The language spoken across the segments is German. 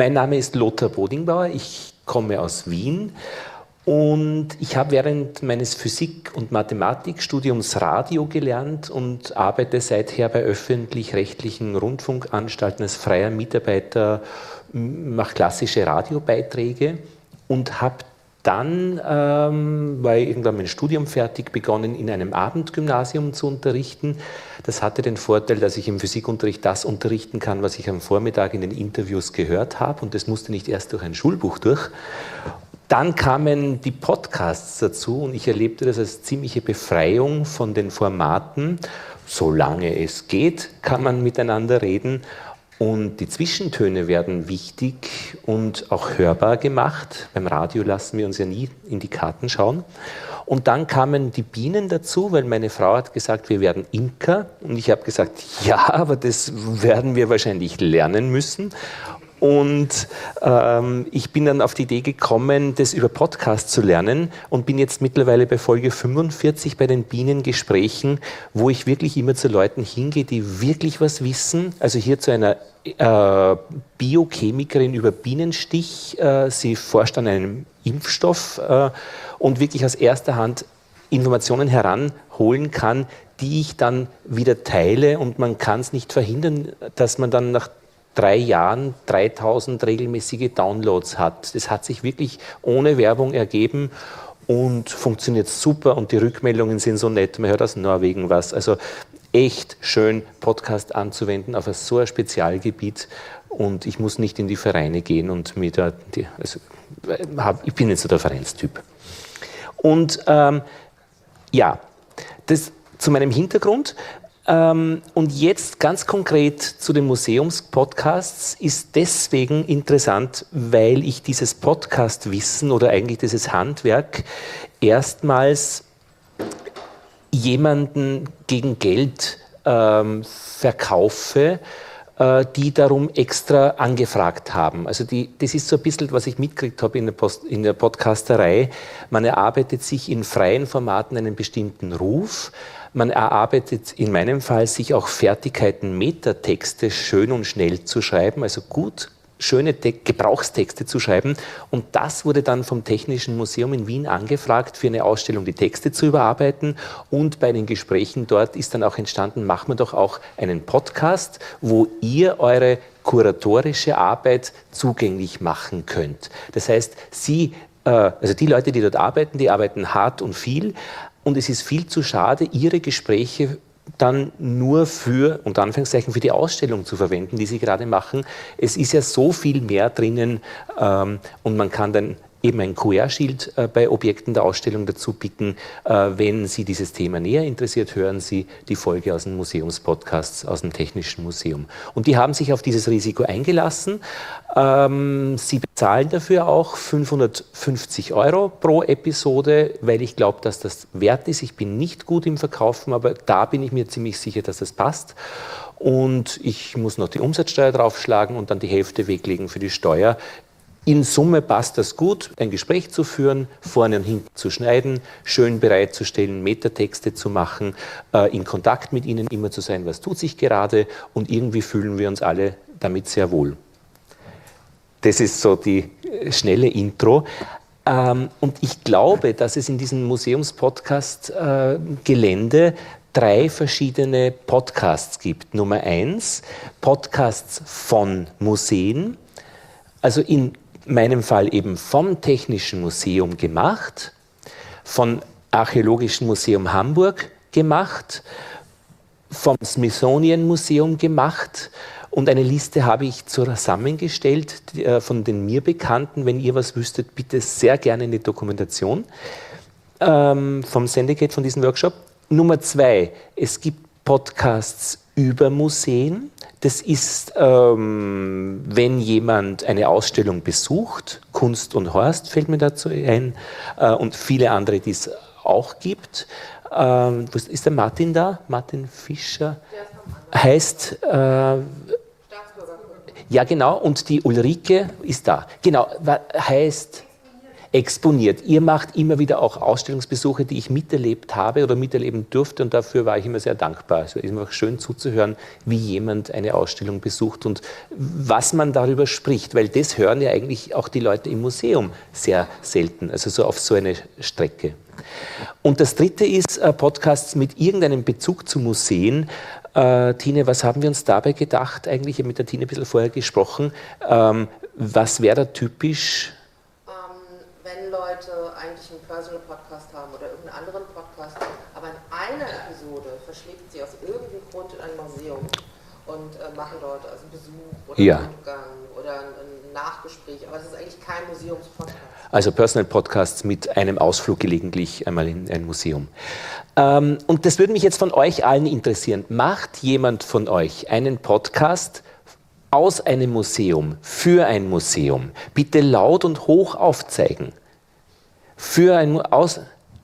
Mein Name ist Lothar Bodingbauer, ich komme aus Wien und ich habe während meines Physik- und Mathematikstudiums Radio gelernt und arbeite seither bei öffentlich-rechtlichen Rundfunkanstalten als freier Mitarbeiter, mache klassische Radiobeiträge und habe dann, war irgendwann mein Studium fertig, begonnen in einem Abendgymnasium zu unterrichten. Das hatte den Vorteil, dass ich im Physikunterricht das unterrichten kann, was ich am Vormittag in den Interviews gehört habe, und das musste nicht erst durch ein Schulbuch durch. Dann kamen die Podcasts dazu und ich erlebte das als ziemliche Befreiung von den Formaten. Solange es geht, kann man miteinander reden. Und die Zwischentöne werden wichtig und auch hörbar gemacht. Beim Radio lassen wir uns ja nie in die Karten schauen. Und dann kamen die Bienen dazu, weil meine Frau hat gesagt, wir werden Imker. Und ich habe gesagt, ja, aber das werden wir wahrscheinlich lernen müssen. Und ich bin dann auf die Idee gekommen, das über Podcast zu lernen und bin jetzt mittlerweile bei Folge 45 bei den Bienengesprächen, wo ich wirklich immer zu Leuten hingehe, die wirklich was wissen. Also hier zu einer Biochemikerin über Bienenstich. Sie forscht an einem Impfstoff und wirklich aus erster Hand Informationen heranholen kann, die ich dann wieder teile, und man kann es nicht verhindern, dass man dann nach 3 Jahren 3000 regelmäßige Downloads hat. Das hat sich wirklich ohne Werbung ergeben und funktioniert super, und die Rückmeldungen sind so nett. Man hört aus Norwegen was. Also echt schön, Podcast anzuwenden auf so ein Spezialgebiet, und ich muss nicht in die Vereine gehen und mir da, ich bin nicht so der Vereinstyp. Und ja, das zu meinem Hintergrund. Und jetzt ganz konkret zu den Museumspodcasts ist deswegen interessant, weil ich dieses Podcast-Wissen oder eigentlich dieses Handwerk erstmals jemanden gegen Geld verkaufe, die darum extra angefragt haben. Also das ist so ein bisschen, was ich mitgekriegt habe in der Podcasterei. Man erarbeitet sich in freien Formaten einen bestimmten Ruf. Man erarbeitet in meinem Fall sich auch Fertigkeiten, Metatexte schön und schnell zu schreiben, also gut, schöne Gebrauchstexte zu schreiben. Und das wurde dann vom Technischen Museum in Wien angefragt, für eine Ausstellung die Texte zu überarbeiten. Und bei den Gesprächen dort ist dann auch entstanden, machen wir doch auch einen Podcast, wo ihr eure kuratorische Arbeit zugänglich machen könnt. Das heißt, also die Leute, die dort arbeiten, die arbeiten hart und viel. Und es ist viel zu schade, ihre Gespräche dann nur für, unter Anführungszeichen, für die Ausstellung zu verwenden, die sie gerade machen. Es ist ja so viel mehr drinnen, und man kann dann eben ein QR-Schild bei Objekten der Ausstellung dazu picken. Wenn Sie dieses Thema näher interessiert, hören Sie die Folge aus dem Museumspodcast aus dem Technischen Museum. Und die haben sich auf dieses Risiko eingelassen. Sie bezahlen dafür auch 550 € pro Episode, weil ich glaube, dass das wert ist. Ich bin nicht gut im Verkaufen, aber da bin ich mir ziemlich sicher, dass das passt. Und ich muss noch die Umsatzsteuer draufschlagen und dann die Hälfte weglegen für die Steuer. In Summe passt das gut, ein Gespräch zu führen, vorne und hinten zu schneiden, schön bereitzustellen, Metatexte zu machen, in Kontakt mit Ihnen immer zu sein, was tut sich gerade, und irgendwie fühlen wir uns alle damit sehr wohl. Das ist so die schnelle Intro. Und ich glaube, dass es in diesem Museumspodcast-Gelände 3 verschiedene Podcasts gibt. Nummer 1, Podcasts von Museen, also in meinem Fall eben vom Technischen Museum gemacht, vom Archäologischen Museum Hamburg gemacht, vom Smithsonian Museum gemacht, und eine Liste habe ich zusammengestellt von den mir Bekannten. Wenn ihr was wüsstet, bitte sehr gerne in die Dokumentation vom Sendegate, von diesem Workshop. Nummer 2, es gibt Podcasts über Museen. Das ist, wenn jemand eine Ausstellung besucht, Kunst und Horst fällt mir dazu ein, und viele andere, die es auch gibt. Ist der Martin da? Martin Fischer? Heißt, ja genau, und die Ulrike ist da. Genau, heißt exponiert. Ihr macht immer wieder auch Ausstellungsbesuche, die ich miterlebt habe oder miterleben durfte und dafür war ich immer sehr dankbar. Es ist einfach schön zuzuhören, wie jemand eine Ausstellung besucht und was man darüber spricht, weil das hören ja eigentlich auch die Leute im Museum sehr selten, also so auf so eine Strecke. Und das dritte ist Podcasts mit irgendeinem Bezug zu Museen. Tine, was haben wir uns dabei gedacht? Eigentlich, ich habe mit der Tine ein bisschen vorher gesprochen. Was wäre da typisch? Wenn Leute eigentlich einen Personal Podcast haben oder irgendeinen anderen Podcast, aber in einer Episode verschlägt sie aus irgendeinem Grund in ein Museum und machen dort also einen Besuch oder einen Rundgang oder ein Nachgespräch, aber es ist eigentlich kein Museumspodcast. Also Personal Podcasts mit einem Ausflug gelegentlich einmal in ein Museum. Und das würde mich jetzt von euch allen interessieren. Macht jemand von euch einen Podcast aus einem Museum, für ein Museum? Bitte laut und hoch aufzeigen. Für ein aus.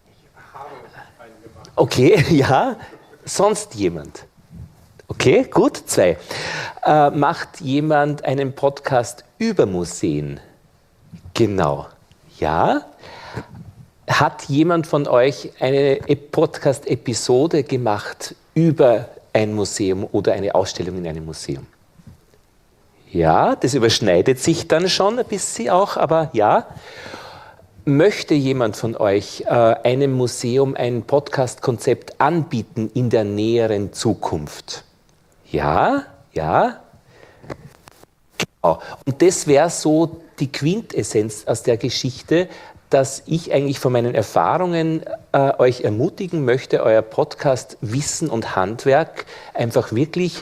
Okay, ja. Sonst jemand? Okay, gut, 2. Macht jemand einen Podcast über Museen? Genau. Ja. Hat jemand von euch eine Podcast-Episode gemacht über ein Museum oder eine Ausstellung in einem Museum? Ja, das überschneidet sich dann schon ein bisschen auch, aber ja. Möchte jemand von euch einem Museum ein Podcast-Konzept anbieten in der näheren Zukunft? Ja, ja. Genau. Und das wäre so die Quintessenz aus der Geschichte, dass ich eigentlich von meinen Erfahrungen euch ermutigen möchte, euer Podcast-Wissen und Handwerk einfach wirklich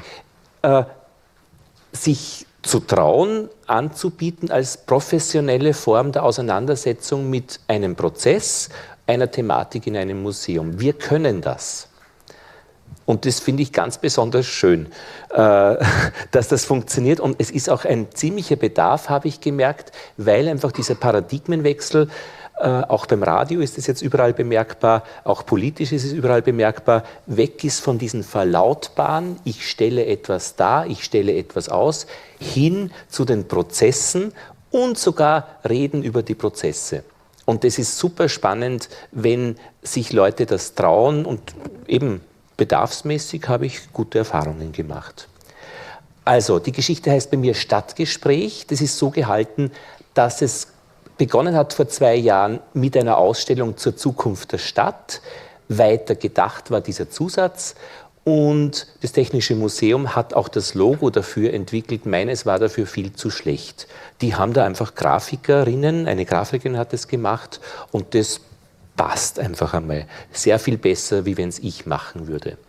sich zu trauen, anzubieten als professionelle Form der Auseinandersetzung mit einem Prozess, einer Thematik in einem Museum. Wir können das. Und das finde ich ganz besonders schön, dass das funktioniert. Und es ist auch ein ziemlicher Bedarf, habe ich gemerkt, weil einfach dieser Paradigmenwechsel, auch beim Radio ist es jetzt überall bemerkbar, auch politisch ist es überall bemerkbar, weg ist von diesen verlautbaren, ich stelle etwas dar, ich stelle etwas aus, hin zu den Prozessen und sogar reden über die Prozesse. Und das ist super spannend, wenn sich Leute das trauen und eben bedarfsmäßig habe ich gute Erfahrungen gemacht. Also, die Geschichte heißt bei mir Stadtgespräch. Das ist so gehalten, dass es begonnen hat vor 2 Jahren mit einer Ausstellung zur Zukunft der Stadt. Weiter gedacht war dieser Zusatz. Und das Technische Museum hat auch das Logo dafür entwickelt. Meines war dafür viel zu schlecht. Die haben da einfach Grafikerinnen, eine Grafikerin hat das gemacht und das passt einfach einmal sehr viel besser, wie wenn es ich machen würde.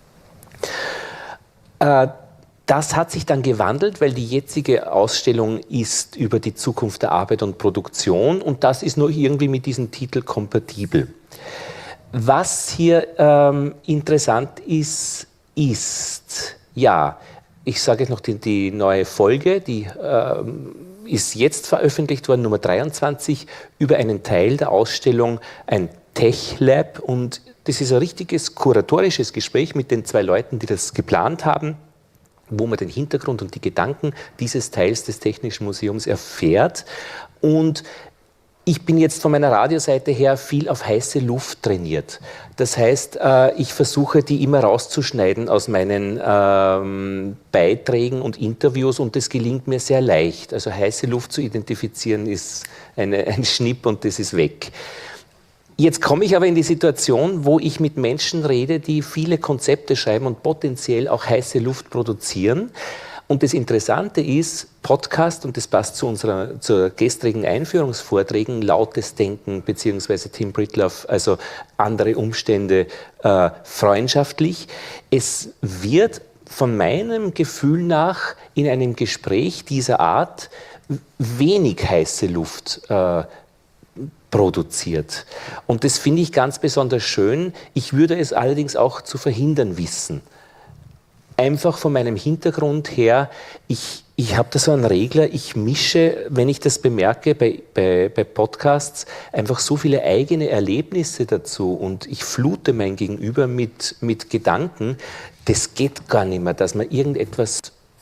Das hat sich dann gewandelt, weil die jetzige Ausstellung ist über die Zukunft der Arbeit und Produktion und das ist nur irgendwie mit diesem Titel kompatibel. Was hier interessant ist, ja, ich sage jetzt noch die neue Folge, die ist jetzt veröffentlicht worden, Nummer 23, über einen Teil der Ausstellung, ein Tech Lab. Und das ist ein richtiges kuratorisches Gespräch mit den 2 Leuten, die das geplant haben, wo man den Hintergrund und die Gedanken dieses Teils des Technischen Museums erfährt. Und ich bin jetzt von meiner Radioseite her viel auf heiße Luft trainiert. Das heißt, ich versuche, die immer rauszuschneiden aus meinen Beiträgen und Interviews und das gelingt mir sehr leicht. Also heiße Luft zu identifizieren ist ein Schnipp und das ist weg. Jetzt komme ich aber in die Situation, wo ich mit Menschen rede, die viele Konzepte schreiben und potenziell auch heiße Luft produzieren. Und das Interessante ist, Podcast, und das passt zur gestrigen Einführungsvorträgen, lautes Denken beziehungsweise Tim Britloff, also andere Umstände, freundschaftlich. Es wird von meinem Gefühl nach in einem Gespräch dieser Art wenig heiße Luft produziert. Und das finde ich ganz besonders schön. Ich würde es allerdings auch zu verhindern wissen. Einfach von meinem Hintergrund her, ich habe da so einen Regler, ich mische, wenn ich das bemerke bei Podcasts, einfach so viele eigene Erlebnisse dazu und ich flute mein Gegenüber mit Gedanken. Das geht gar nicht mehr, dass man irgendetwas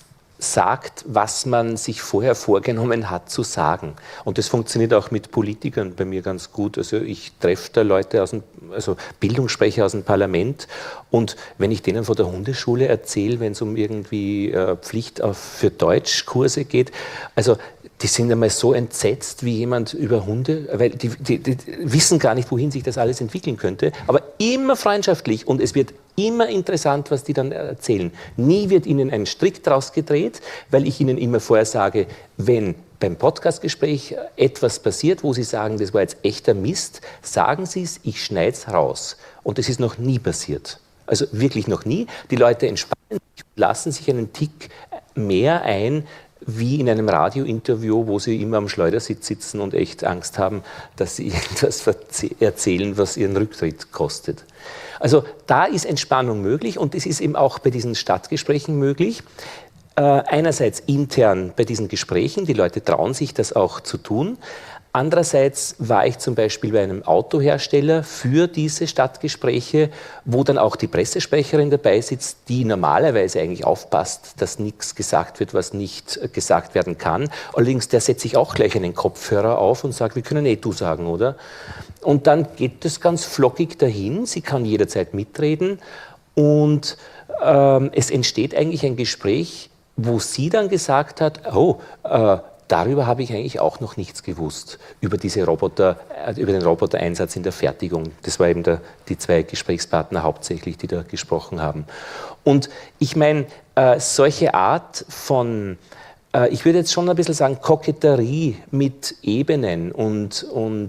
sagt, was man sich vorher vorgenommen hat zu sagen. Und das funktioniert auch mit Politikern bei mir ganz gut. Also ich treffe da Leute also Bildungssprecher aus dem Parlament, und wenn ich denen von der Hundeschule erzähle, wenn es um irgendwie Pflicht für Deutschkurse geht, also die sind einmal so entsetzt wie jemand über Hunde, weil die wissen gar nicht, wohin sich das alles entwickeln könnte, aber immer freundschaftlich, und es wird immer interessant, was die dann erzählen. Nie wird ihnen ein Strick draus gedreht, weil ich ihnen immer vorher sage, wenn beim Podcastgespräch etwas passiert, wo sie sagen, das war jetzt echter Mist, sagen Sie es, ich schneide es raus. Und das ist noch nie passiert. Also wirklich noch nie. Die Leute entspannen sich, lassen sich einen Tick mehr ein, wie in einem Radiointerview, wo sie immer am Schleudersitz sitzen und echt Angst haben, dass sie irgendwas erzählen, was ihren Rücktritt kostet. Also da ist Entspannung möglich, und es ist eben auch bei diesen Stadtgesprächen möglich. Einerseits intern bei diesen Gesprächen, die Leute trauen sich das auch zu tun. Andererseits war ich zum Beispiel bei einem Autohersteller für diese Stadtgespräche, wo dann auch die Pressesprecherin dabei sitzt, die normalerweise eigentlich aufpasst, dass nichts gesagt wird, was nicht gesagt werden kann. Allerdings, der setzt sich auch gleich einen Kopfhörer auf und sagt, wir können du sagen, oder? Und dann geht das ganz flockig dahin. Sie kann jederzeit mitreden, und es entsteht eigentlich ein Gespräch, wo sie dann gesagt hat, darüber habe ich eigentlich auch noch nichts gewusst, über diese Roboter, über den Robotereinsatz in der Fertigung. Das war eben die zwei Gesprächspartner hauptsächlich, die da gesprochen haben. Und ich meine, solche Art von, ich würde jetzt schon ein bisschen sagen, Koketterie mit Ebenen und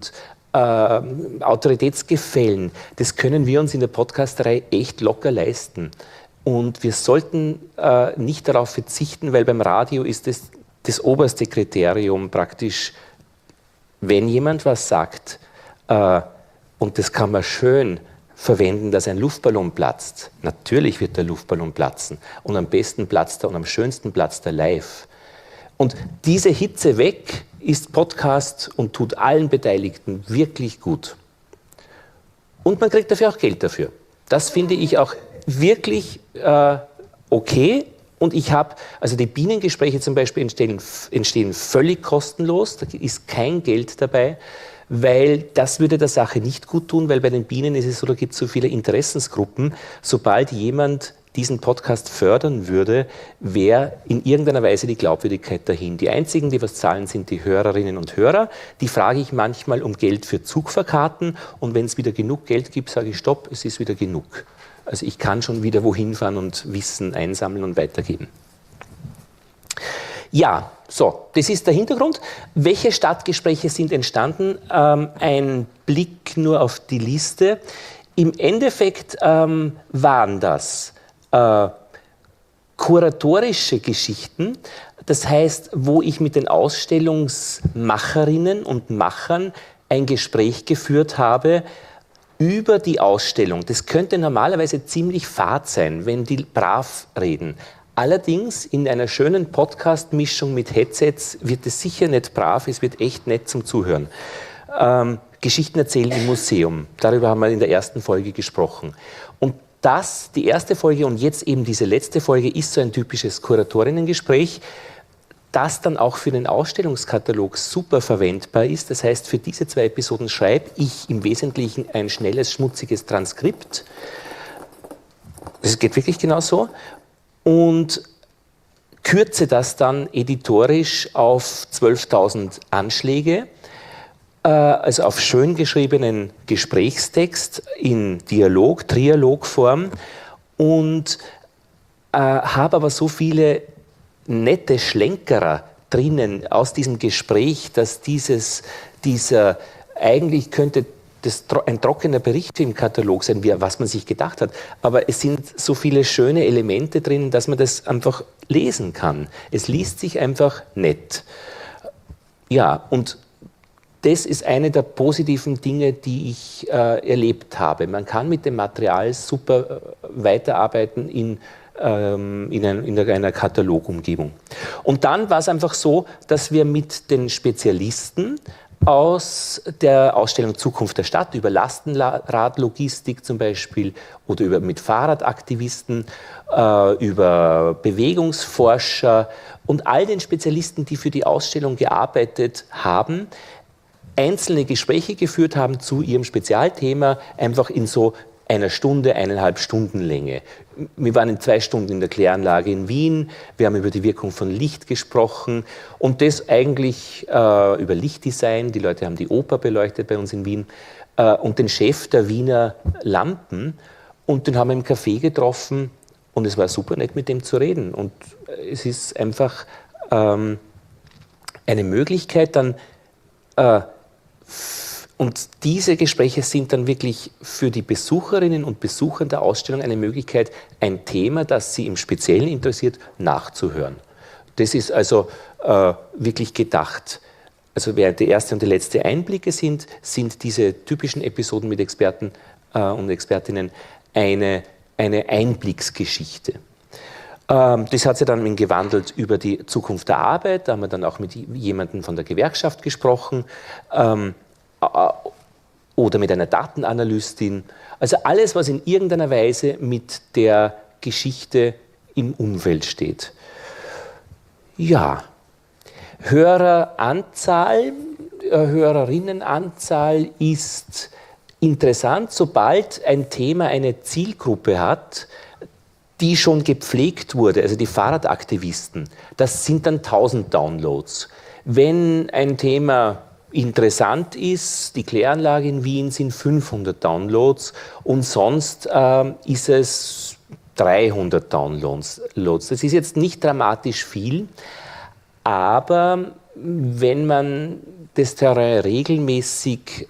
Autoritätsgefällen, das können wir uns in der Podcasterei echt locker leisten. Und wir sollten nicht darauf verzichten, weil beim Radio ist es das oberste Kriterium praktisch, wenn jemand was sagt, und das kann man schön verwenden, dass ein Luftballon platzt. Natürlich wird der Luftballon platzen, und am besten platzt er und am schönsten platzt er live. Und diese Hitze weg ist Podcast und tut allen Beteiligten wirklich gut. Und man kriegt dafür auch Geld dafür. Das finde ich auch wirklich okay. Und ich habe, also die Bienengespräche zum Beispiel entstehen völlig kostenlos, da ist kein Geld dabei, weil das würde der Sache nicht gut tun, weil bei den Bienen ist es so, da gibt es so viele Interessensgruppen. Sobald jemand diesen Podcast fördern würde, wäre in irgendeiner Weise die Glaubwürdigkeit dahin. Die einzigen, die was zahlen, sind die Hörerinnen und Hörer. Die frage ich manchmal um Geld für Zugfahrkarten, und wenn es wieder genug Geld gibt, sage ich, stopp, es ist wieder genug. Also ich kann schon wieder wohin fahren und Wissen einsammeln und weitergeben. Ja, so, das ist der Hintergrund. Welche Stadtgespräche sind entstanden? Ein Blick nur auf die Liste. Im Endeffekt waren das kuratorische Geschichten, das heißt, wo ich mit den Ausstellungsmacherinnen und Machern ein Gespräch geführt habe über die Ausstellung. Das könnte normalerweise ziemlich fad sein, wenn die brav reden. Allerdings in einer schönen Podcast-Mischung mit Headsets wird es sicher nicht brav, es wird echt nett zum Zuhören. Geschichten erzählen im Museum, darüber haben wir in der ersten Folge gesprochen. Und die erste Folge und jetzt eben diese letzte Folge ist so ein typisches Kuratorinnengespräch, das dann auch für den Ausstellungskatalog super verwendbar ist. Das heißt, für diese 2 Episoden schreibe ich im Wesentlichen ein schnelles, schmutziges Transkript. Das geht wirklich genau so. Und kürze das dann editorisch auf 12.000 Anschläge, also auf schön geschriebenen Gesprächstext in Trialogform, und habe aber so viele nette Schlenkerer drinnen aus diesem Gespräch, dass dieser eigentlich könnte das ein trockener Bericht im Katalog sein, was man sich gedacht hat. Aber es sind so viele schöne Elemente drin, dass man das einfach lesen kann. Es liest sich einfach nett. Ja, und das ist eine der positiven Dinge, die ich erlebt habe. Man kann mit dem Material super weiterarbeiten in einer Katalogumgebung. Und dann war es einfach so, dass wir mit den Spezialisten aus der Ausstellung Zukunft der Stadt über Lastenradlogistik zum Beispiel oder mit Fahrradaktivisten, über Bewegungsforscher und all den Spezialisten, die für die Ausstellung gearbeitet haben, einzelne Gespräche geführt haben zu ihrem Spezialthema, einfach in so einer Stunde, 1,5 Stunden Länge. Wir waren in 2 Stunden in der Kläranlage in Wien, wir haben über die Wirkung von Licht gesprochen und das eigentlich über Lichtdesign, die Leute haben die Oper beleuchtet bei uns in Wien und den Chef der Wiener Lampen und den haben wir im Café getroffen und es war super nett mit dem zu reden und es ist einfach eine Möglichkeit dann und diese Gespräche sind dann wirklich für die Besucherinnen und Besucher der Ausstellung eine Möglichkeit, ein Thema, das sie im Speziellen interessiert, nachzuhören. Das ist also wirklich gedacht. Also während der erste und der letzte Einblicke sind diese typischen Episoden mit Experten und Expertinnen eine Einblicksgeschichte. Das hat sich dann gewandelt über die Zukunft der Arbeit. Da haben wir dann auch mit jemandem von der Gewerkschaft gesprochen. Oder mit einer Datenanalystin. Also alles, was in irgendeiner Weise mit der Geschichte im Umfeld steht. Ja, Hörerinnenanzahl ist interessant, sobald ein Thema eine Zielgruppe hat, die schon gepflegt wurde, also die Fahrradaktivisten. Das sind dann 1000 Downloads. Wenn ein Thema interessant ist, die Kläranlage in Wien sind 500 Downloads und sonst ist es 300 Downloads. Das ist jetzt nicht dramatisch viel, aber wenn man das Terrain regelmäßig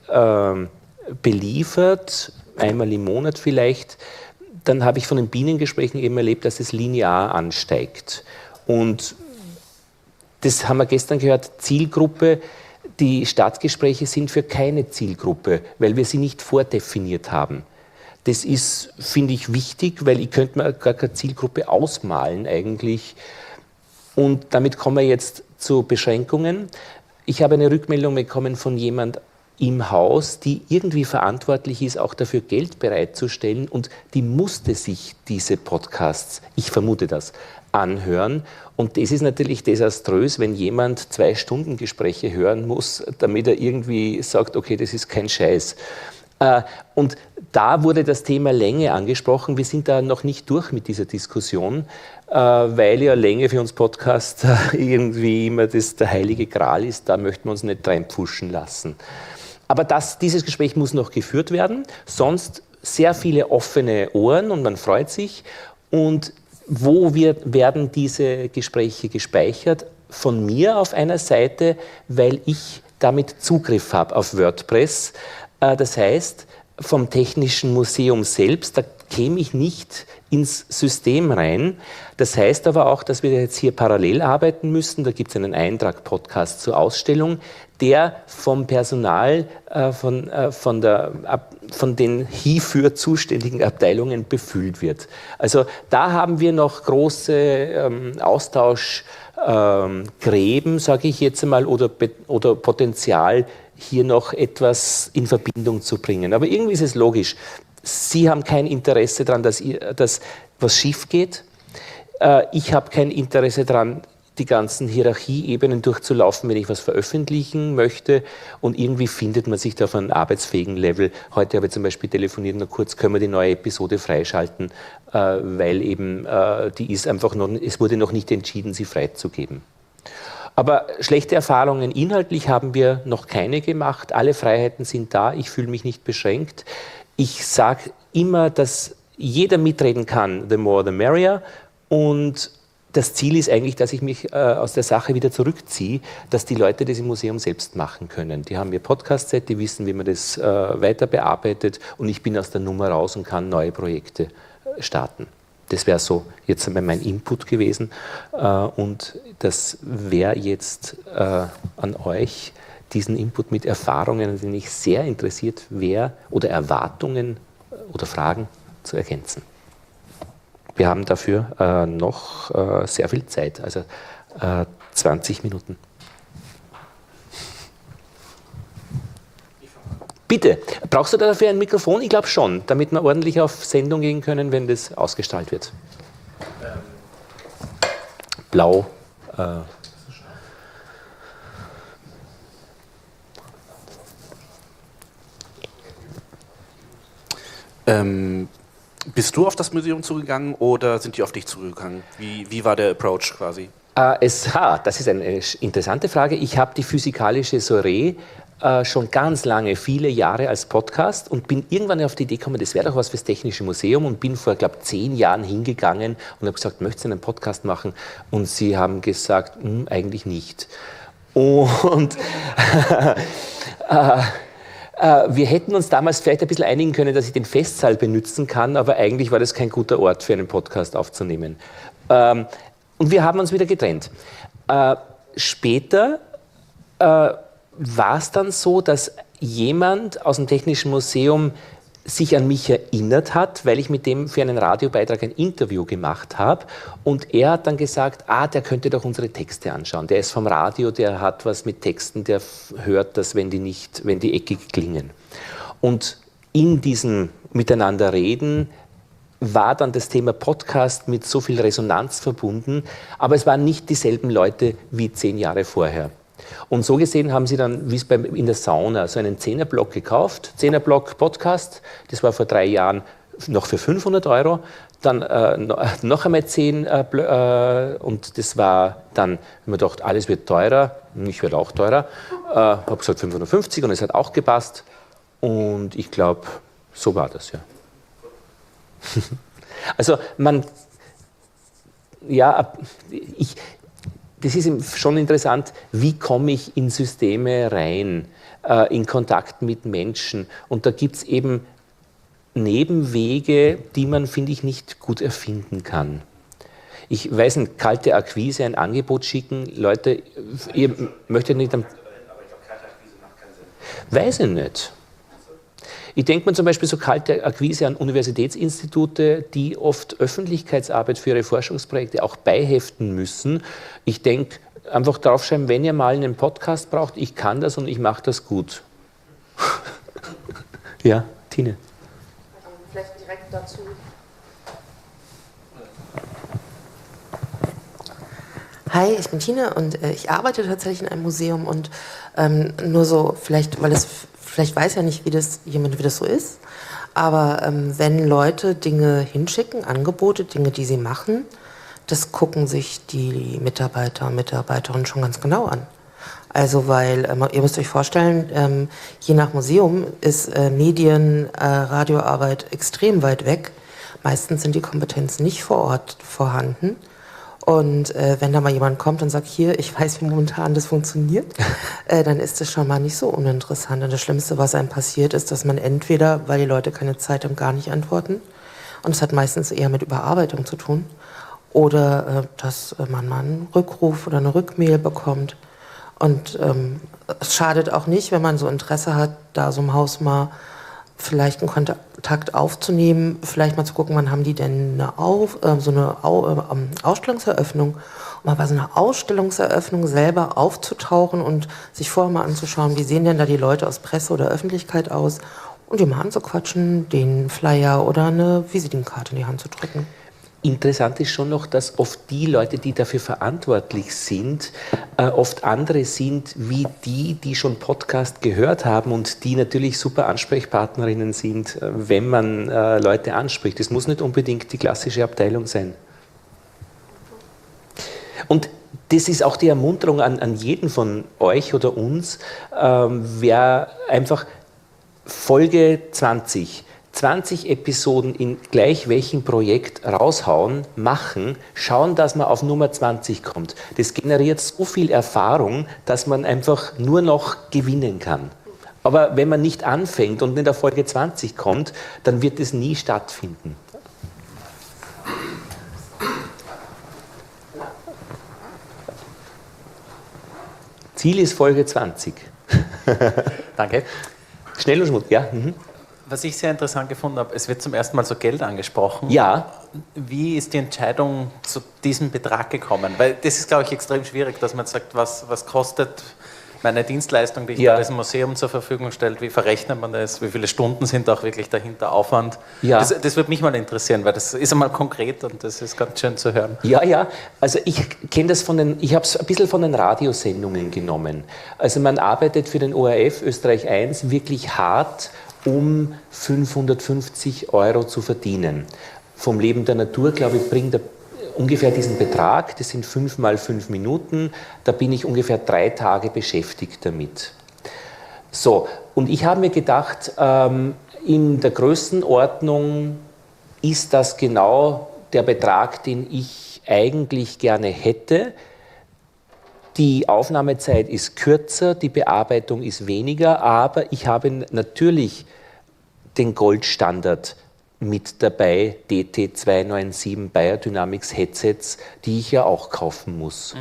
beliefert, einmal im Monat vielleicht, dann habe ich von den Bienengesprächen eben erlebt, dass es linear ansteigt. Und das haben wir gestern gehört, Zielgruppe. Die Stadtgespräche sind für keine Zielgruppe, weil wir sie nicht vordefiniert haben. Das ist, finde ich, wichtig, weil ich könnte mir gar keine Zielgruppe ausmalen eigentlich. Und damit kommen wir jetzt zu Beschränkungen. Ich habe eine Rückmeldung bekommen von jemand im Haus, die irgendwie verantwortlich ist, auch dafür Geld bereitzustellen und die musste sich diese Podcasts, ich vermute das, anhören. Und das ist natürlich desaströs, wenn jemand 2 Stunden Gespräche hören muss, damit er irgendwie sagt, okay, das ist kein Scheiß. Und da wurde das Thema Länge angesprochen. Wir sind da noch nicht durch mit dieser Diskussion, weil ja Länge für uns Podcast irgendwie immer der heilige Gral ist. Da möchten wir uns nicht reinpfuschen lassen. Aber dieses Gespräch muss noch geführt werden. Sonst sehr viele offene Ohren und man freut sich. Und wo werden diese Gespräche gespeichert? Von mir auf einer Seite, weil ich damit Zugriff habe auf WordPress. Das heißt, vom Technischen Museum selbst, da käme ich nicht ins System rein. Das heißt aber auch, dass wir jetzt hier parallel arbeiten müssen. Da gibt es einen Eintrag Podcast zur Ausstellung, der vom Personal von den hierfür zuständigen Abteilungen befüllt wird. Also da haben wir noch große Austauschgräben, sage ich jetzt einmal, oder Potenzial, hier noch etwas in Verbindung zu bringen. Aber irgendwie ist es logisch. Sie haben kein Interesse daran, dass was schief geht. Ich habe kein Interesse daran, die ganzen Hierarchieebenen durchzulaufen, wenn ich was veröffentlichen möchte. Und irgendwie findet man sich da auf einem arbeitsfähigen Level. Heute habe ich zum Beispiel telefoniert, nur kurz, können wir die neue Episode freischalten, weil eben die ist einfach noch, es wurde noch nicht entschieden, sie freizugeben. Aber schlechte Erfahrungen inhaltlich haben wir noch keine gemacht. Alle Freiheiten sind da. Ich fühle mich nicht beschränkt. Ich sage immer, dass jeder mitreden kann. The more, the merrier. Und das Ziel ist eigentlich, dass ich mich aus der Sache wieder zurückziehe, dass die Leute das im Museum selbst machen können. Die haben ihr Podcast-Set, die wissen, wie man das weiter bearbeitet. Und ich bin aus der Nummer raus und kann neue Projekte starten. Das wäre so jetzt mein Input gewesen und das wäre jetzt an euch, diesen Input mit Erfahrungen, an denen ich sehr interessiert wäre, oder Erwartungen oder Fragen zu ergänzen. Wir haben dafür noch sehr viel Zeit, also 20 Minuten. Bitte, brauchst du dafür ein Mikrofon? Ich glaube schon, damit wir ordentlich auf Sendung gehen können, wenn das ausgestrahlt wird. Blau. Bist du auf das Museum zugegangen oder sind die auf dich zugegangen? Wie war der Approach quasi? Das ist eine interessante Frage. Ich habe die physikalische Soiree schon ganz lange, viele Jahre als Podcast und bin irgendwann auf die Idee gekommen, das wäre doch was fürs Technische Museum und bin vor, glaube ich, 10 Jahren hingegangen und habe gesagt, möchtest du einen Podcast machen? Und sie haben gesagt, eigentlich nicht. Und wir hätten uns damals vielleicht ein bisschen einigen können, dass ich den Festsaal benutzen kann, aber eigentlich war das kein guter Ort für einen Podcast aufzunehmen. Und wir haben uns wieder getrennt. Später war es dann so, dass jemand aus dem Technischen Museum sich an mich erinnert hat, weil ich mit dem für einen Radiobeitrag ein Interview gemacht habe. Und er hat dann gesagt, der könnte doch unsere Texte anschauen. Der ist vom Radio, der hat was mit Texten, der hört das, wenn die eckig klingen. Und in diesem Miteinander reden war dann das Thema Podcast mit so viel Resonanz verbunden, aber es waren nicht dieselben Leute wie 10 Jahre vorher. Und so gesehen haben sie dann, wie es in der Sauna, so einen 10er-Block gekauft, 10er-Block Podcast, das war vor 3 Jahren noch für 500 €, dann noch einmal 10 und das war dann, wenn man dachte, alles wird teurer, ich werde auch teurer, habe gesagt 550 und es hat auch gepasst und ich glaube, so war das, ja. Also das ist schon interessant, wie komme ich in Systeme rein, in Kontakt mit Menschen. Und da gibt es eben Nebenwege, die man, finde ich, nicht gut erfinden kann. Ich weiß nicht, kalte Akquise, ein Angebot schicken, Leute, ihr möchtet nicht... Aber ich glaube, kalte Akquise macht keinen Sinn. Weiß ich nicht. Ich denke mir zum Beispiel so kalte Akquise an Universitätsinstitute, die oft Öffentlichkeitsarbeit für ihre Forschungsprojekte auch beiheften müssen. Ich denke, einfach draufschreiben, wenn ihr mal einen Podcast braucht, ich kann das und ich mache das gut. Ja, Tine. Vielleicht direkt dazu. Hi, ich bin Tine und ich arbeite tatsächlich in einem Museum und nur so, vielleicht weiß ja nicht, wie das so ist, aber wenn Leute Dinge hinschicken, Angebote, Dinge, die sie machen, das gucken sich die Mitarbeiter und Mitarbeiterinnen schon ganz genau an. Also weil, ihr müsst euch vorstellen, je nach Museum ist Radioarbeit extrem weit weg. Meistens sind die Kompetenzen nicht vor Ort vorhanden. Und wenn da mal jemand kommt und sagt, hier, ich weiß, wie momentan das funktioniert, dann ist das schon mal nicht so uninteressant. Und das Schlimmste, was einem passiert, ist, dass man entweder, weil die Leute keine Zeit haben, gar nicht antworten. Und es hat meistens eher mit Überarbeitung zu tun. Oder dass man mal einen Rückruf oder eine Rückmail bekommt. Und es schadet auch nicht, wenn man so Interesse hat, da so im Haus mal vielleicht einen Kontakt aufzunehmen, vielleicht mal zu gucken, wann haben die denn eine Ausstellungseröffnung, um mal bei so einer Ausstellungseröffnung selber aufzutauchen und sich vorher mal anzuschauen, wie sehen denn da die Leute aus Presse oder Öffentlichkeit aus und die mal anzuquatschen, den Flyer oder eine Visitenkarte in die Hand zu drücken. Interessant ist schon noch, dass oft die Leute, die dafür verantwortlich sind, oft andere sind, wie die schon Podcast gehört haben und die natürlich super Ansprechpartnerinnen sind, wenn man Leute anspricht. Das muss nicht unbedingt die klassische Abteilung sein. Und das ist auch die Ermunterung an jeden von euch oder uns, wer einfach Folge 20 Episoden in gleich welchem Projekt raushauen, machen, schauen, dass man auf Nummer 20 kommt. Das generiert so viel Erfahrung, dass man einfach nur noch gewinnen kann. Aber wenn man nicht anfängt und nicht auf Folge 20 kommt, dann wird es nie stattfinden. Ziel ist Folge 20. Danke. Schnell und schmutz, ja. Was ich sehr interessant gefunden habe, es wird zum ersten Mal so Geld angesprochen. Ja. Wie ist die Entscheidung zu diesem Betrag gekommen? Weil das ist, glaube ich, extrem schwierig, dass man sagt, was kostet meine Dienstleistung, die ich Ja. da diesem Museum zur Verfügung stelle, wie verrechnet man das? Wie viele Stunden sind auch wirklich dahinter Aufwand? Ja. Das würde mich mal interessieren, weil das ist einmal konkret und das ist ganz schön zu hören. Ja, also ich kenne das ich habe es ein bisschen von den Radiosendungen genommen. Also man arbeitet für den ORF Österreich 1 wirklich hart, um 550 € zu verdienen. Vom Leben der Natur, glaube ich, bringt er ungefähr diesen Betrag, das sind 5 mal 5 Minuten, da bin ich ungefähr 3 Tage beschäftigt damit. So, und ich habe mir gedacht, in der Größenordnung ist das genau der Betrag, den ich eigentlich gerne hätte. Die Aufnahmezeit ist kürzer, die Bearbeitung ist weniger, aber ich habe natürlich den Goldstandard mit dabei, DT297 Beyerdynamics Headsets, die ich ja auch kaufen muss.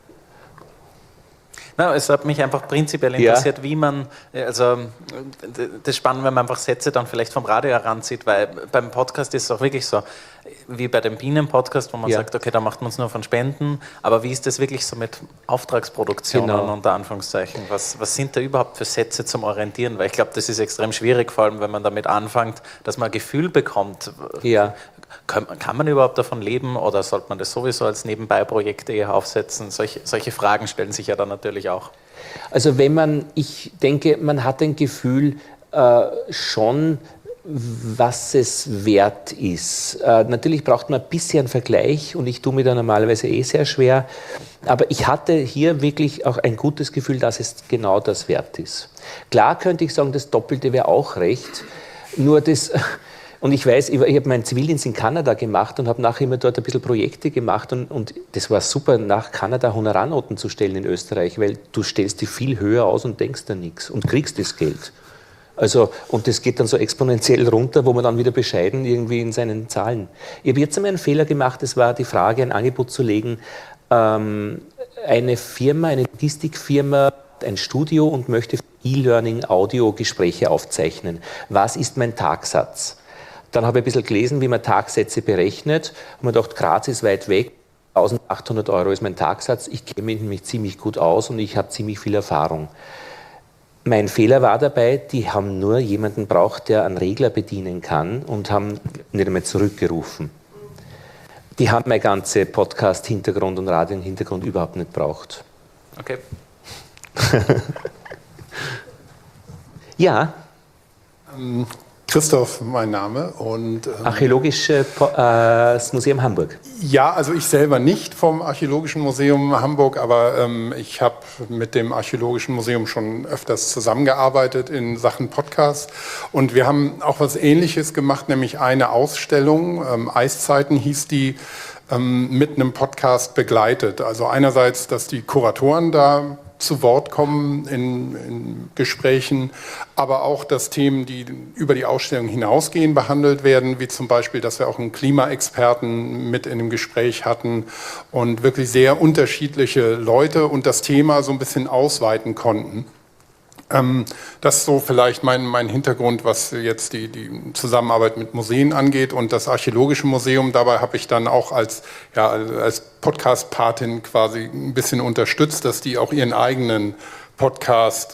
Na, es hat mich einfach prinzipiell interessiert, wie man, also das ist spannend, wenn man einfach Sätze dann vielleicht vom Radio heranzieht, weil beim Podcast ist es auch wirklich so, wie bei dem Bienen-Podcast, wo man sagt, okay, da macht man es nur von Spenden, aber wie ist das wirklich so mit Auftragsproduktionen unter Anführungszeichen? Was sind da überhaupt für Sätze zum Orientieren? Weil ich glaube, das ist extrem schwierig, vor allem wenn man damit anfängt, dass man ein Gefühl bekommt. Ja. Kann man überhaupt davon leben oder sollte man das sowieso als Nebenbeiprojekt eher aufsetzen? Solche Fragen stellen sich ja dann natürlich auch. Also ich denke, man hat ein Gefühl schon, was es wert ist. Natürlich braucht man ein bisschen Vergleich und ich tue mir da normalerweise sehr schwer, aber ich hatte hier wirklich auch ein gutes Gefühl, dass es genau das wert ist. Klar könnte ich sagen, das Doppelte wäre auch recht, nur das... Und ich weiß, ich habe meinen Zivildienst in Kanada gemacht und habe nachher immer dort ein bisschen Projekte gemacht und das war super, nach Kanada Honorarnoten zu stellen in Österreich, weil du stellst die viel höher aus und denkst da nichts und kriegst das Geld. Also, und das geht dann so exponentiell runter, wo man dann wieder bescheiden irgendwie in seinen Zahlen. Ich habe jetzt einmal einen Fehler gemacht, das war die Frage, ein Angebot zu legen, eine Logistikfirma, ein Studio und möchte E-Learning Audio-Gespräche aufzeichnen. Was ist mein Tagsatz? Dann habe ich ein bisschen gelesen, wie man Tagsätze berechnet. Und mir gedacht, Graz ist weit weg, 1.800 € ist mein Tagsatz. Ich kenne mich nämlich ziemlich gut aus und ich habe ziemlich viel Erfahrung. Mein Fehler war dabei, die haben nur jemanden braucht, der einen Regler bedienen kann und haben nicht einmal zurückgerufen. Die haben mein ganze Podcast-Hintergrund und Radio-Hintergrund überhaupt nicht braucht. Okay. Ja. Christoph, mein Name. Und, Archäologisches Museum Hamburg. Ja, also ich selber nicht vom Archäologischen Museum Hamburg, aber ich habe mit dem Archäologischen Museum schon öfters zusammengearbeitet in Sachen Podcast. Und wir haben auch was Ähnliches gemacht, nämlich eine Ausstellung, Eiszeiten hieß die, mit einem Podcast begleitet. Also einerseits, dass die Kuratoren da zu Wort kommen in Gesprächen, aber auch, dass Themen, die über die Ausstellung hinausgehen, behandelt werden, wie zum Beispiel, dass wir auch einen Klimaexperten mit in dem Gespräch hatten und wirklich sehr unterschiedliche Leute und das Thema so ein bisschen ausweiten konnten. Das ist so vielleicht mein Hintergrund, was jetzt die Zusammenarbeit mit Museen angeht und das Archäologische Museum. Dabei habe ich dann auch als Podcast-Patin quasi ein bisschen unterstützt, dass die auch ihren eigenen Podcast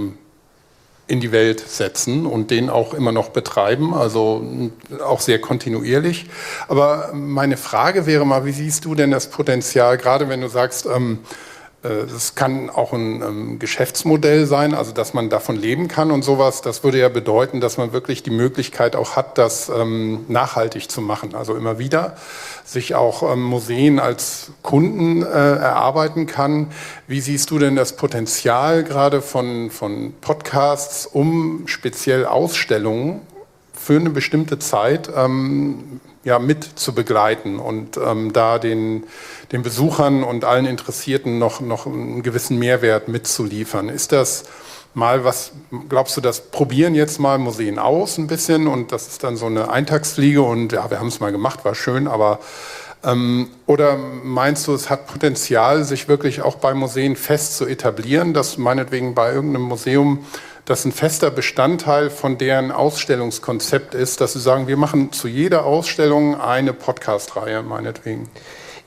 in die Welt setzen und den auch immer noch betreiben, also auch sehr kontinuierlich. Aber meine Frage wäre mal, wie siehst du denn das Potenzial, gerade wenn du sagst, das kann auch ein Geschäftsmodell sein, also dass man davon leben kann und sowas. Das würde ja bedeuten, dass man wirklich die Möglichkeit auch hat, das nachhaltig zu machen. Also immer wieder sich auch Museen als Kunden erarbeiten kann. Wie siehst du denn das Potenzial gerade von Podcasts, um speziell Ausstellungen für eine bestimmte Zeit mit zu begleiten und da den Besuchern und allen Interessierten noch einen gewissen Mehrwert mitzuliefern? Ist das mal was, glaubst du, das probieren jetzt mal Museen aus ein bisschen und das ist dann so eine Eintagsfliege und ja, wir haben es mal gemacht, war schön, aber oder meinst du, es hat Potenzial, sich wirklich auch bei Museen fest zu etablieren, dass meinetwegen bei irgendeinem Museum das ein fester Bestandteil von deren Ausstellungskonzept ist, dass sie sagen, wir machen zu jeder Ausstellung eine Podcast-Reihe, meinetwegen?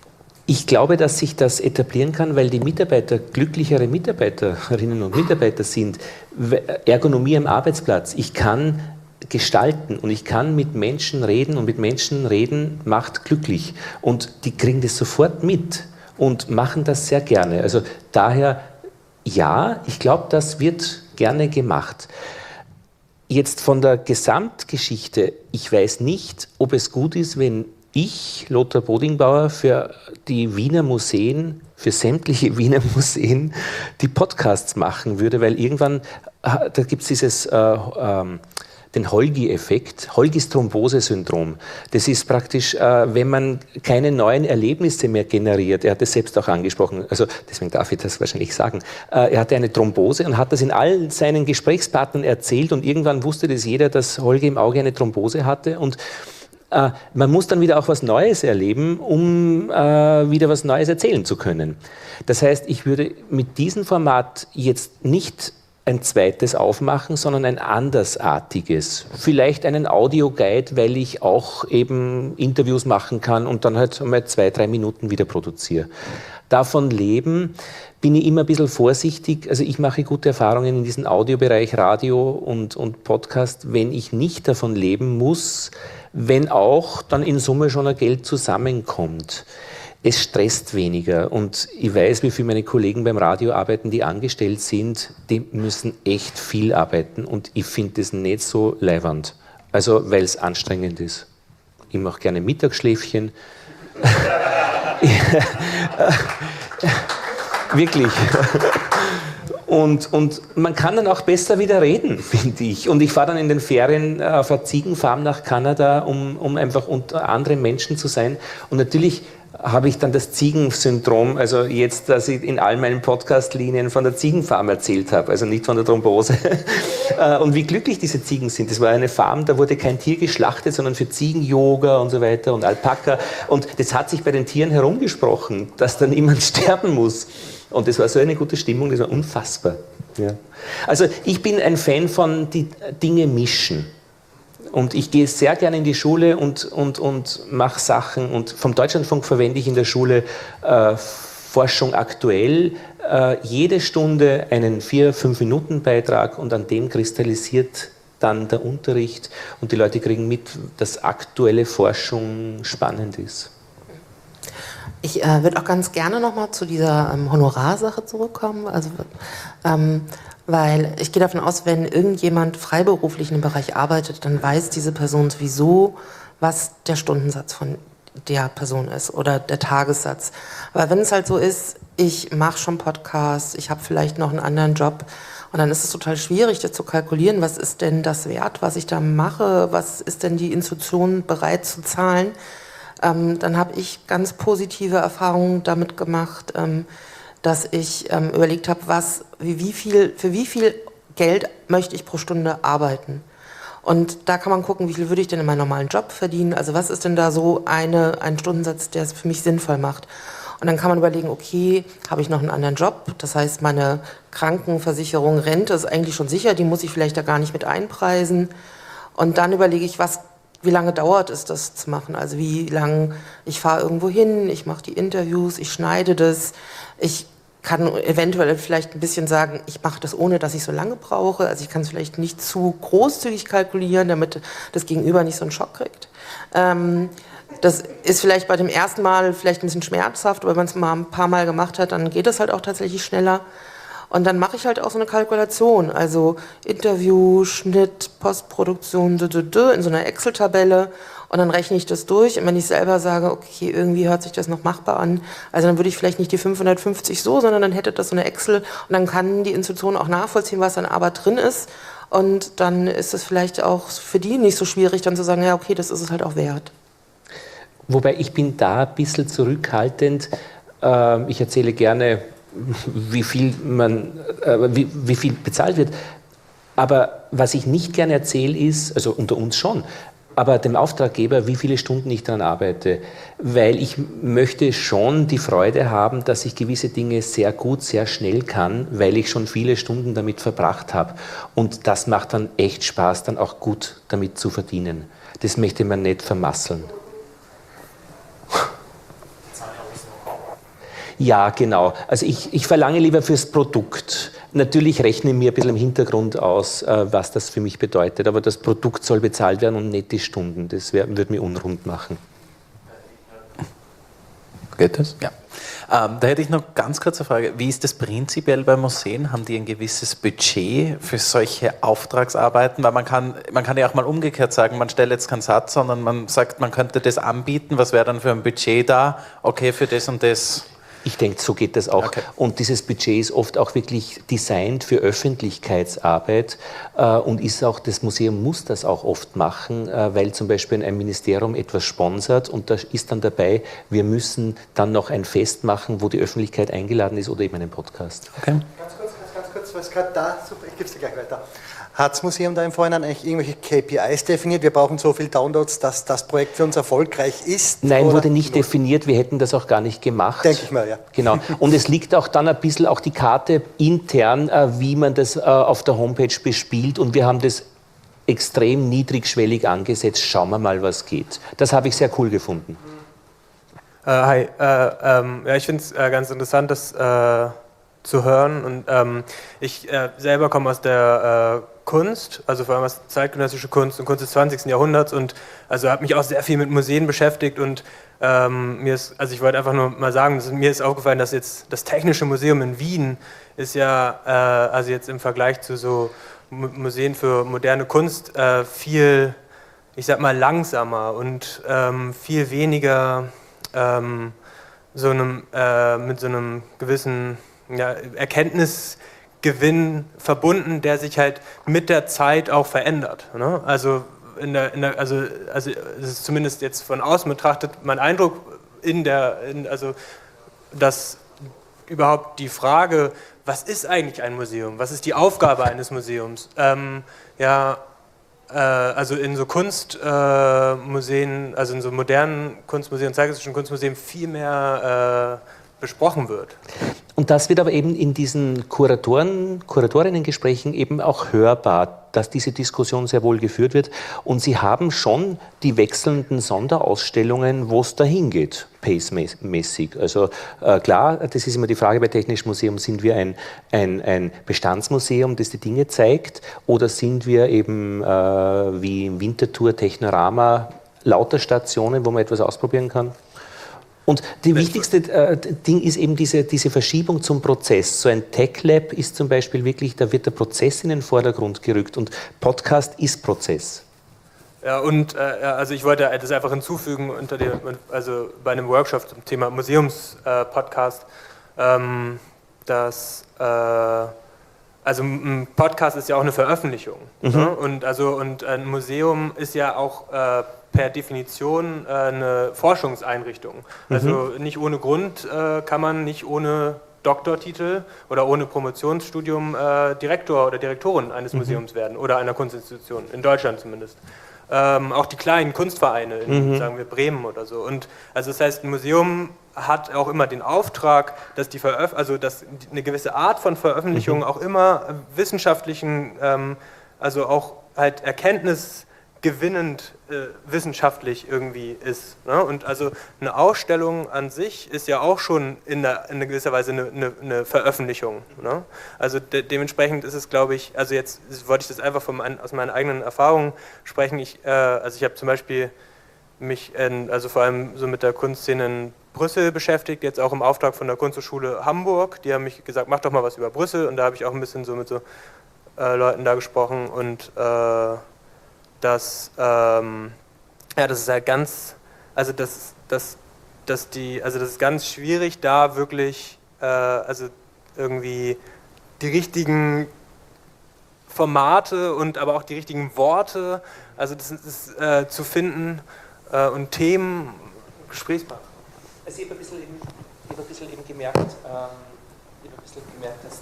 Ich glaube, dass sich das etablieren kann, weil die Mitarbeiter glücklichere Mitarbeiterinnen und Mitarbeiter sind. Ergonomie am Arbeitsplatz. Ich kann gestalten und ich kann mit Menschen reden und mit Menschen reden macht glücklich. Und die kriegen das sofort mit und machen das sehr gerne. Also daher, ja, ich glaube, das wird gerne gemacht. Jetzt von der Gesamtgeschichte, ich weiß nicht, ob es gut ist, wenn ich, Lothar Bodingbauer, für die Wiener Museen, für sämtliche Wiener Museen, die Podcasts machen würde, weil irgendwann, da gibt es den Holgi-Effekt, Holgis Thrombose-Syndrom. Das ist praktisch, wenn man keine neuen Erlebnisse mehr generiert. Er hat es selbst auch angesprochen, also deswegen darf ich das wahrscheinlich sagen. Er hatte eine Thrombose und hat das in all seinen Gesprächspartnern erzählt und irgendwann wusste das jeder, dass Holgi im Auge eine Thrombose hatte und man muss dann wieder auch was Neues erleben, um wieder was Neues erzählen zu können. Das heißt, ich würde mit diesem Format jetzt nicht ein zweites aufmachen, sondern ein andersartiges. Vielleicht einen Audioguide, weil ich auch eben Interviews machen kann und dann halt mal 2-3 Minuten wieder produziere. Davon leben bin ich immer ein bisschen vorsichtig. Also ich mache gute Erfahrungen in diesem Audiobereich, Radio und Podcast, wenn ich nicht davon leben muss, wenn auch dann in Summe schon ein Geld zusammenkommt. Es stresst weniger und ich weiß, wie viele meine Kollegen beim Radio arbeiten, die angestellt sind, die müssen echt viel arbeiten und ich finde das nicht so leiwand, also weil es anstrengend ist. Ich mache gerne Mittagsschläfchen. Wirklich. Und man kann dann auch besser wieder reden, finde ich. Und ich fahre dann in den Ferien auf eine Ziegenfarm nach Kanada, um einfach unter anderen Menschen zu sein. Und natürlich habe ich dann das Ziegensyndrom, also jetzt, dass ich in all meinen Podcast-Linien von der Ziegenfarm erzählt habe, also nicht von der Thrombose. Und wie glücklich diese Ziegen sind. Das war eine Farm, da wurde kein Tier geschlachtet, sondern für Ziegen-Yoga und so weiter und Alpaka. Und das hat sich bei den Tieren herumgesprochen, dass da niemand sterben muss. Und das war so eine gute Stimmung, das war unfassbar. Ja. Also ich bin ein Fan von die Dinge mischen. Und ich gehe sehr gerne in die Schule und mache Sachen. Und vom Deutschlandfunk verwende ich in der Schule Forschung aktuell. Jede Stunde einen 4-5-Minuten-Beitrag und an dem kristallisiert dann der Unterricht. Und die Leute kriegen mit, dass aktuelle Forschung spannend ist. Ich würde auch ganz gerne nochmal zu dieser Honorarsache zurückkommen. Also, weil ich gehe davon aus, wenn irgendjemand freiberuflich in dem Bereich arbeitet, dann weiß diese Person sowieso, was der Stundensatz von der Person ist oder der Tagessatz. Aber wenn es halt so ist, ich mache schon Podcasts, ich habe vielleicht noch einen anderen Job und dann ist es total schwierig, das zu kalkulieren, was ist denn das wert, was ich da mache, was ist denn die Institution bereit zu zahlen. Dann habe ich ganz positive Erfahrungen damit gemacht, dass ich überlegt habe, für wie viel Geld möchte ich pro Stunde arbeiten. Und da kann man gucken, wie viel würde ich denn in meinem normalen Job verdienen. Also was ist denn da so ein Stundensatz, der es für mich sinnvoll macht. Und dann kann man überlegen, okay, habe ich noch einen anderen Job? Das heißt, meine Krankenversicherung, Rente ist eigentlich schon sicher, die muss ich vielleicht da gar nicht mit einpreisen. Und dann überlege ich, wie lange dauert es, das zu machen? Also wie lange, ich fahre irgendwo hin, ich mache die Interviews, ich schneide das, ich kann eventuell vielleicht ein bisschen sagen, ich mache das ohne, dass ich so lange brauche. Also ich kann es vielleicht nicht zu großzügig kalkulieren, damit das Gegenüber nicht so einen Schock kriegt. Das ist vielleicht bei dem ersten Mal vielleicht ein bisschen schmerzhaft, aber wenn man es mal ein paar Mal gemacht hat, dann geht es halt auch tatsächlich schneller. Und dann mache ich halt auch so eine Kalkulation, also Interview, Schnitt, Postproduktion, in so einer Excel-Tabelle und dann rechne ich das durch und wenn ich selber sage, okay, irgendwie hört sich das noch machbar an, also dann würde ich vielleicht nicht die 550 so, sondern dann hätte das so eine Excel und dann kann die Institution auch nachvollziehen, was an Arbeit drin ist und dann ist es vielleicht auch für die nicht so schwierig, dann zu sagen, ja okay, das ist es halt auch wert. Wobei ich bin da ein bisschen zurückhaltend, ich erzähle gerne, wie viel bezahlt wird. Aber was ich nicht gerne erzähle ist, also unter uns schon, aber dem Auftraggeber, wie viele Stunden ich daran arbeite. Weil ich möchte schon die Freude haben, dass ich gewisse Dinge sehr gut, sehr schnell kann, weil ich schon viele Stunden damit verbracht habe. Und das macht dann echt Spaß, dann auch gut damit zu verdienen. Das möchte man nicht vermasseln. Ja, genau. Also ich verlange lieber fürs Produkt. Natürlich rechne ich mir ein bisschen im Hintergrund aus, was das für mich bedeutet, aber das Produkt soll bezahlt werden und nicht die Stunden. Das würde mich unrund machen. Geht das? Ja. Da hätte ich noch ganz kurze Frage. Wie ist das prinzipiell bei Museen? Haben die ein gewisses Budget für solche Auftragsarbeiten? Weil man kann ja auch mal umgekehrt sagen, man stellt jetzt keinen Satz, sondern man sagt, man könnte das anbieten. Was wäre dann für ein Budget da? Okay, für das und das. Ich denke, so geht das auch. Okay. Und dieses Budget ist oft auch wirklich designt für Öffentlichkeitsarbeit und ist auch, das Museum muss das auch oft machen, weil zum Beispiel ein Ministerium etwas sponsert und da ist dann dabei, wir müssen dann noch ein Fest machen, wo die Öffentlichkeit eingeladen ist oder eben einen Podcast. Okay. Ganz kurz, was gerade da, super, ich gebe es dir gleich weiter. Hat das Museum da im Vorhinein eigentlich irgendwelche KPIs definiert? Wir brauchen so viel Downloads, dass das Projekt für uns erfolgreich ist? Nein, oder? wurde nicht definiert. Wir hätten das auch gar nicht gemacht. Denke ich mal, ja. Genau. Und es liegt auch dann ein bisschen auch die Karte intern, wie man das auf der Homepage bespielt. Und wir haben das extrem niedrigschwellig angesetzt. Schauen wir mal, was geht. Das habe ich sehr cool gefunden. Hi. Ja, ich finde es ganz interessant, das zu hören. Und ich selber komme aus der Kunst, also vor allem aus zeitgenössische Kunst und Kunst des 20. Jahrhunderts und also habe mich auch sehr viel mit Museen beschäftigt und ich wollte einfach nur mal sagen, mir ist aufgefallen, dass jetzt das Technische Museum in Wien ist ja, also jetzt im Vergleich zu so Museen für moderne Kunst viel, ich sag mal, langsamer und viel weniger mit so einem gewissen Erkenntnisgewinn verbunden, der sich halt mit der Zeit auch verändert. Ne? Also es ist zumindest jetzt von außen betrachtet mein Eindruck, dass überhaupt die Frage, was ist eigentlich ein Museum, was ist die Aufgabe eines Museums, also in so Kunstmuseen, also in so modernen Kunstmuseen, zeitgenössischen Kunstmuseen viel mehr besprochen wird. Und das wird aber eben in diesen Kuratorinnengesprächen eben auch hörbar, dass diese Diskussion sehr wohl geführt wird. Und sie haben schon die wechselnden Sonderausstellungen, wo es dahin geht, pacemäßig. Also klar, das ist immer die Frage bei Technischem Museum, sind wir ein Bestandsmuseum, das die Dinge zeigt, oder sind wir eben wie im Winterthur, Technorama, lauter Stationen, wo man etwas ausprobieren kann? Und die wichtigste Ding ist eben diese Verschiebung zum Prozess. So ein Tech Lab ist zum Beispiel wirklich, da wird der Prozess in den Vordergrund gerückt und Podcast ist Prozess. Ja, und also ich wollte das einfach hinzufügen also bei einem Workshop zum Thema Museums-Podcast, dass also ein Podcast ist ja auch eine Veröffentlichung. Ne? Und ein Museum ist ja auch per Definition eine Forschungseinrichtung. Also nicht ohne Grund kann man nicht ohne Doktortitel oder ohne Promotionsstudium Direktor oder Direktorin eines Museums werden oder einer Kunstinstitution, in Deutschland zumindest. Auch die kleinen Kunstvereine in, sagen wir, Bremen oder so. Und also das heißt, ein Museum hat auch immer den Auftrag, dass dass eine gewisse Art von Veröffentlichung auch immer wissenschaftlichen, also auch halt erkenntnisgewinnend wissenschaftlich irgendwie ist. Ne? Und also eine Ausstellung an sich ist ja auch schon in gewisser Weise eine Veröffentlichung. Ne? Also dementsprechend ist es, glaube ich, also jetzt wollte ich das einfach aus meinen eigenen Erfahrungen sprechen. Also ich habe zum Beispiel mich also vor allem so mit der Kunstszene in Brüssel beschäftigt, jetzt auch im Auftrag von der Kunsthochschule Hamburg. Die haben mich gesagt, mach doch mal was über Brüssel, und da habe ich auch ein bisschen so mit so Leuten da gesprochen, und das ist halt ganz, also das ist ganz schwierig, da wirklich also irgendwie die richtigen Formate und aber auch die richtigen Worte, also das ist zu finden und Themen, Gesprächspartner. Also ich habe ein bisschen eben gemerkt, dass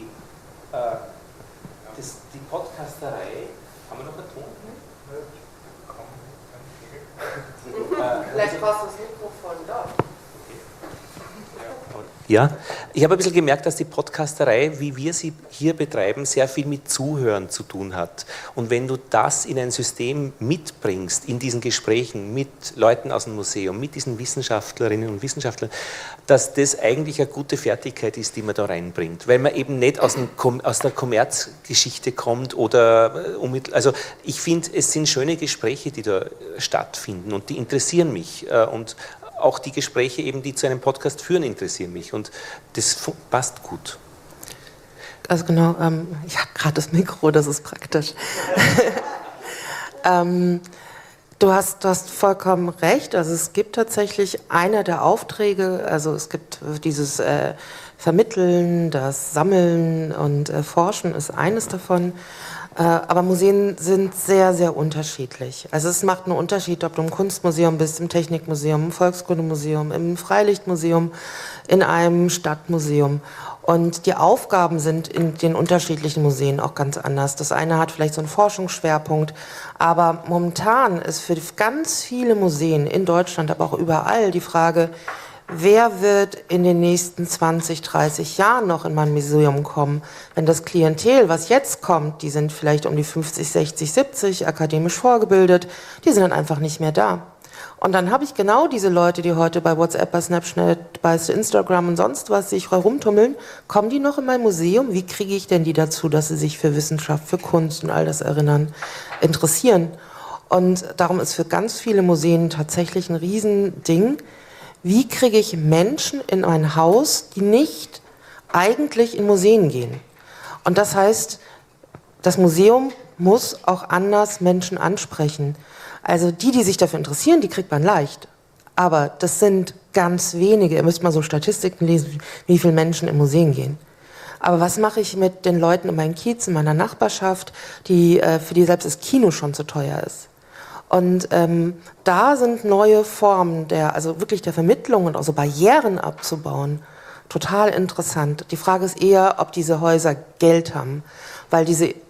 die Podcasterei, haben wir noch einen Ton? Vielleicht brauchst du das Mikrofon dort. Okay. Ja. Ja, ich habe ein bisschen gemerkt, dass die Podcasterei, wie wir sie hier betreiben, sehr viel mit Zuhören zu tun hat. Und wenn du das in ein System mitbringst, in diesen Gesprächen mit Leuten aus dem Museum, mit diesen Wissenschaftlerinnen und Wissenschaftlern, dass das eigentlich eine gute Fertigkeit ist, die man da reinbringt. Weil man eben nicht aus der Kommerzgeschichte kommt oder also ich finde, es sind schöne Gespräche, die da stattfinden und die interessieren mich. Und auch die Gespräche, eben, die zu einem Podcast führen, interessieren mich und das passt gut. Also genau, ich habe gerade das Mikro, das ist praktisch. Du hast vollkommen recht, also es gibt tatsächlich einer der Aufträge, also es gibt dieses Vermitteln, das Sammeln und Forschen ist eines davon. Aber Museen sind sehr, sehr unterschiedlich. Also es macht einen Unterschied, ob du im Kunstmuseum bist, im Technikmuseum, im Volkskundemuseum, im Freilichtmuseum, in einem Stadtmuseum. Und die Aufgaben sind in den unterschiedlichen Museen auch ganz anders. Das eine hat vielleicht so einen Forschungsschwerpunkt, aber momentan ist für ganz viele Museen in Deutschland, aber auch überall die Frage, wer wird in den nächsten 20, 30 Jahren noch in mein Museum kommen? Wenn das Klientel, was jetzt kommt, die sind vielleicht um die 50, 60, 70, akademisch vorgebildet, die sind dann einfach nicht mehr da. Und dann habe ich genau diese Leute, die heute bei WhatsApp, bei Snapchat, bei Instagram und sonst was sich herumtummeln, kommen die noch in mein Museum? Wie kriege ich denn die dazu, dass sie sich für Wissenschaft, für Kunst und all das interessieren? Und darum ist für ganz viele Museen tatsächlich ein Riesending, wie kriege ich Menschen in ein Haus, die nicht eigentlich in Museen gehen? Und das heißt, das Museum muss auch anders Menschen ansprechen. Also die sich dafür interessieren, die kriegt man leicht. Aber das sind ganz wenige. Ihr müsst mal so Statistiken lesen, wie viele Menschen in Museen gehen. Aber was mache ich mit den Leuten in meinem Kiez, in meiner Nachbarschaft, für die selbst das Kino schon zu teuer ist? Und da sind neue Formen also wirklich der Vermittlung und auch so Barrieren abzubauen, total interessant. Die Frage ist eher, ob diese Häuser Geld haben, weil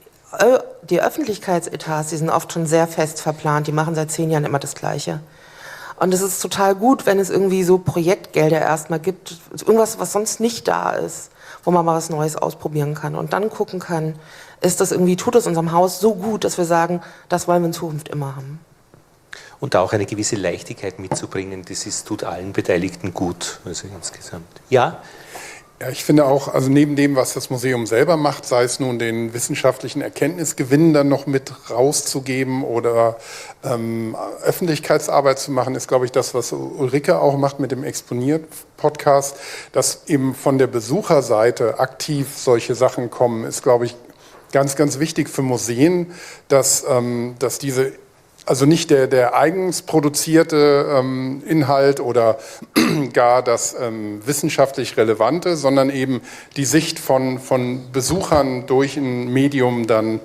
die Öffentlichkeitsetats, die sind oft schon sehr fest verplant, die machen seit 10 Jahren immer das Gleiche. Und es ist total gut, wenn es irgendwie so Projektgelder erstmal gibt, irgendwas, was sonst nicht da ist, wo man mal was Neues ausprobieren kann und dann gucken kann, tut es unserem Haus so gut, dass wir sagen, das wollen wir in Zukunft immer haben. Und da auch eine gewisse Leichtigkeit mitzubringen, tut allen Beteiligten gut, also insgesamt. Ja? Ja, ich finde auch, also neben dem, was das Museum selber macht, sei es nun den wissenschaftlichen Erkenntnisgewinn dann noch mit rauszugeben oder Öffentlichkeitsarbeit zu machen, ist, glaube ich, das, was Ulrike auch macht mit dem Exponiert-Podcast, dass eben von der Besucherseite aktiv solche Sachen kommen, ist, glaube ich, ganz, ganz wichtig für Museen, dass diese also nicht der eigens produzierte Inhalt oder gar das wissenschaftlich Relevante, sondern eben die Sicht von Besuchern durch ein Medium dann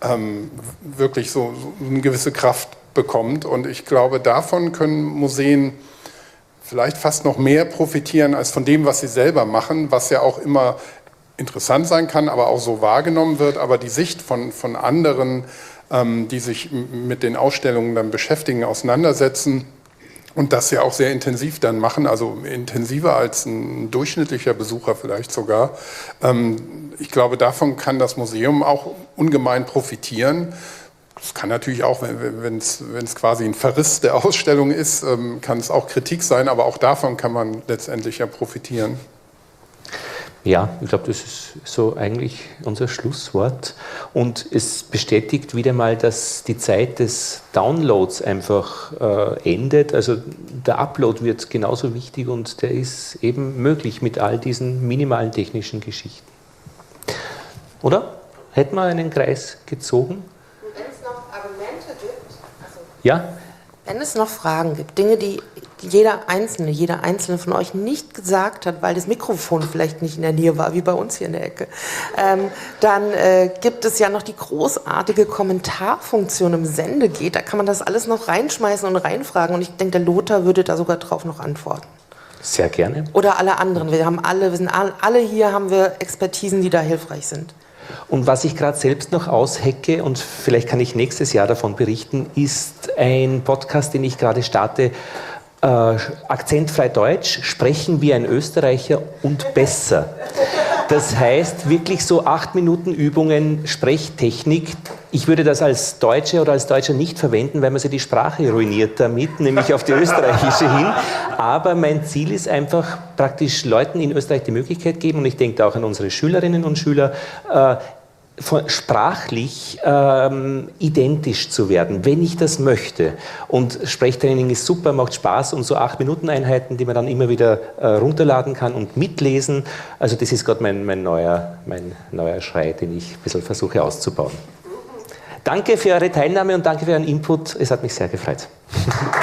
wirklich so eine gewisse Kraft bekommt. Und ich glaube, davon können Museen vielleicht fast noch mehr profitieren als von dem, was sie selber machen, was ja auch immer interessant sein kann, aber auch so wahrgenommen wird. Aber die Sicht von anderen, die sich mit den Ausstellungen dann beschäftigen, auseinandersetzen und das ja auch sehr intensiv dann machen, also intensiver als ein durchschnittlicher Besucher vielleicht sogar. Ich glaube, davon kann das Museum auch ungemein profitieren. Es kann natürlich auch, wenn es quasi ein Verriss der Ausstellung ist, kann es auch Kritik sein, aber auch davon kann man letztendlich ja profitieren. Ja, ich glaube, das ist so eigentlich unser Schlusswort. Und es bestätigt wieder mal, dass die Zeit des Downloads einfach endet. Also der Upload wird genauso wichtig und der ist eben möglich mit all diesen minimalen technischen Geschichten. Oder? Hätten wir einen Kreis gezogen? Und wenn es noch Argumente gibt, ja? Wenn es noch Fragen gibt, Dinge, die jeder Einzelne von euch nicht gesagt hat, weil das Mikrofon vielleicht nicht in der Nähe war, wie bei uns hier in der Ecke, dann gibt es ja noch die großartige Kommentarfunktion im Sendegeht. Da kann man das alles noch reinschmeißen und reinfragen. Und ich denke, der Lothar würde da sogar drauf noch antworten. Sehr gerne. Oder alle anderen. Wir sind alle hier, haben wir Expertisen, die da hilfreich sind. Und was ich gerade selbst noch aushecke, und vielleicht kann ich nächstes Jahr davon berichten, ist ein Podcast, den ich gerade starte, akzentfrei Deutsch, sprechen wie ein Österreicher und besser. Das heißt, wirklich so 8 Minuten Übungen, Sprechtechnik. Ich würde das als Deutsche oder als Deutscher nicht verwenden, weil man sich die Sprache ruiniert damit, nämlich auf die österreichische hin. Aber mein Ziel ist einfach praktisch Leuten in Österreich die Möglichkeit geben, und ich denke auch an unsere Schülerinnen und Schüler, sprachlich identisch zu werden, wenn ich das möchte. Und Sprechtraining ist super, macht Spaß, und so 8-Minuten-Einheiten, die man dann immer wieder runterladen kann und mitlesen. Also das ist gerade mein neuer Schrei, den ich ein bisschen versuche auszubauen. Danke für eure Teilnahme und danke für euren Input. Es hat mich sehr gefreut.